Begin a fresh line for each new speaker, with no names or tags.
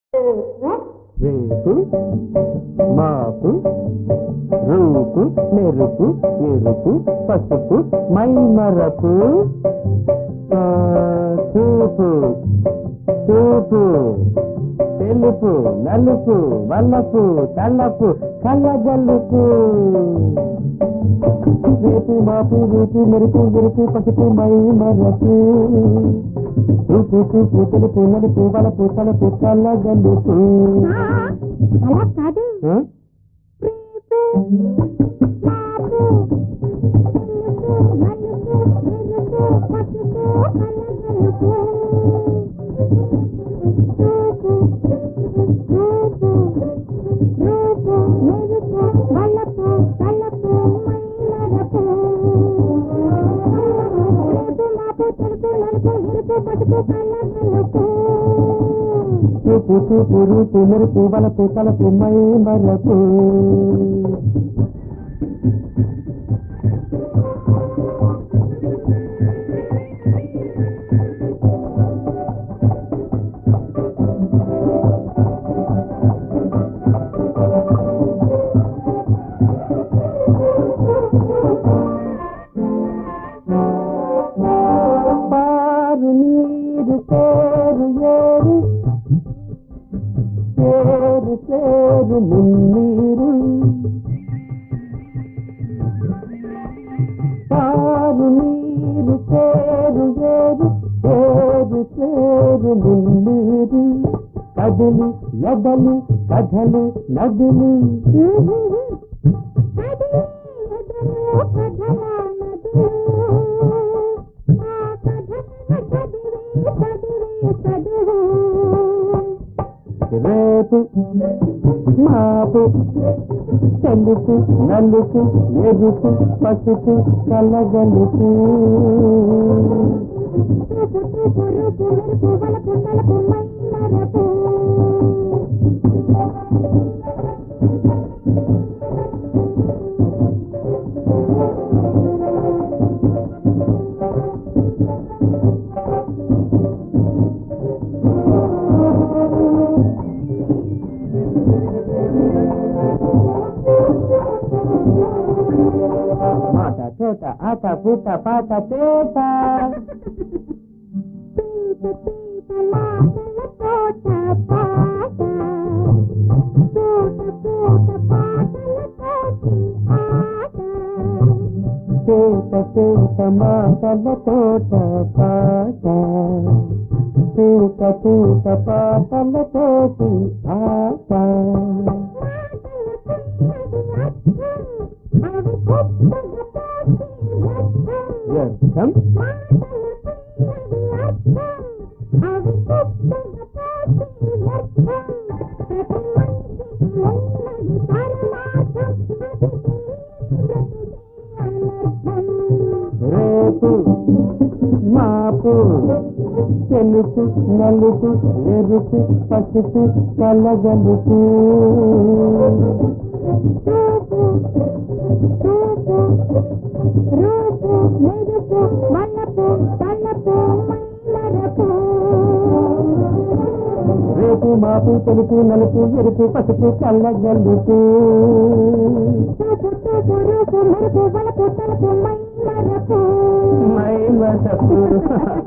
రేపు మాపు రూపు మెరుపు ఎరుపు పసుపు మైమరపు చూపు చూపు తెలుపు నలుపు వల్లపు తల్లపు కళ్ళగల్లుపు రేపు మాపు రూపు మెరుపు ఎరుపు పసుపు మైమరపు రూపు చూపు తెలుపు నలుపు వలపు తలపు కళ్ళగల్లుపు.
అలా కాదు,
చూపు చూపు రూపు మెరుపు వలపు తలపు మైమరపు. పారు నీరు పేరు ఏరు పేరు పేరు మున్నీరు పారు నీరు పేరు ఏరు పేరు పేరు మున్నీరు కదులు ఎదలు కథలు నదులు రేపు మాపు తెలుపు నలుపు ఎరుపు పసుపు కలగలుపు. మాట తోట ఆట పూట పాట తేట తేట తేట మాటల తోట పాట తూట తూట పాటల తోటి ఆట. వ్యర్థం రేపు మాపు తెలుపు నలుపు ఎరుపు పసుపు కలగలుపు. రేపు మాపు తెలుపు నలుపు ఎరుపు పసుపు కళ్ళగల్లుపు. మైమరపు